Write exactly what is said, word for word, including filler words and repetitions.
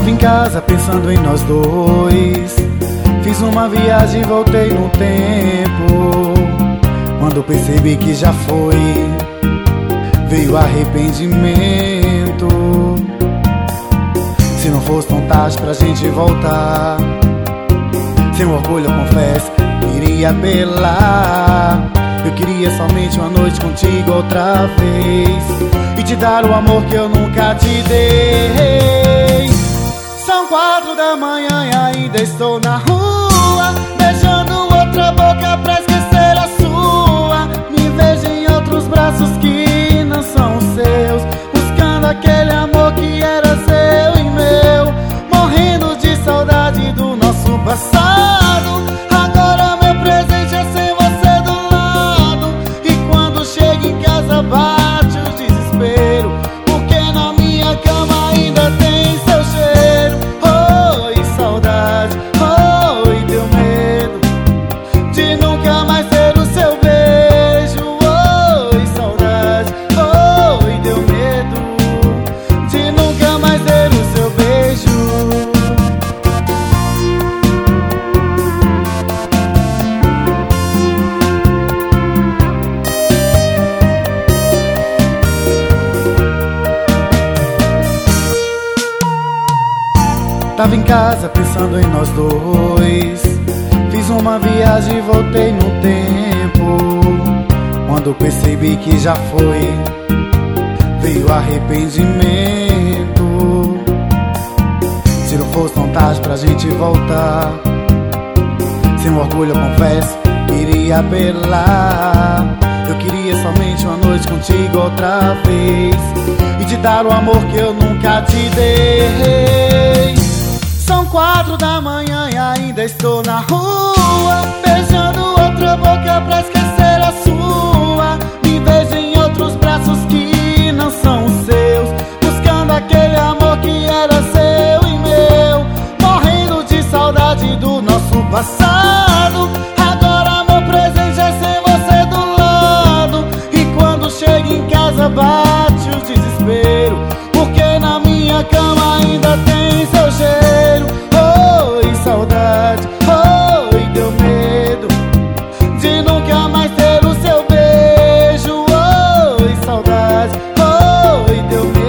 Tava em casa pensando em nós dois. Fiz uma viagem e voltei no tempo. Quando percebi que já foi, veio arrependimento. Se não fosse tão tarde pra gente voltar, sem orgulho eu confesso, queria apelar. Eu queria somente uma noite contigo outra vez e te dar o amor que eu nunca te dei. São quatro da manhã e ainda estou na rua, beijando outra boca pra esquecer a sua. Me vejo em outros braços que não são os seus, buscando aquele amor que era seu e meu, morrendo de saudade do nosso passado. Agora meu presente é sem você do lado, e quando chego em casa bate o desespero, porque na minha cama ainda tem seu cheiro. Oi, saudade, oi, deu medo de nunca mais ter o seu beijo. Oi, saudade, oi, deu medo de nunca mais ter o seu beijo. Tava em casa pensando em nós dois. Fiz uma viagem e voltei no tempo. Quando percebi que já foi, veio arrependimento. Se não fosse tão tarde pra gente voltar, sem orgulho eu confesso, queria apelar. Eu queria somente uma noite contigo outra vez e te dar o amor que eu nunca te dei. São quatro da manhã e ainda estou na rua, beijando outra boca pra esquecer a sua. Me vejo em outros braços que não são os seus, buscando aquele amor que era seu e meu, morrendo de saudade do nosso passado. Agora meu presente é sem você do lado, e quando chego em casa bate o desespero, porque na minha cama ainda tem seu cheiro. Oi, saudade, oi, deu medo de nunca mais ter o seu beijo. Oi, saudade, oi, deu medo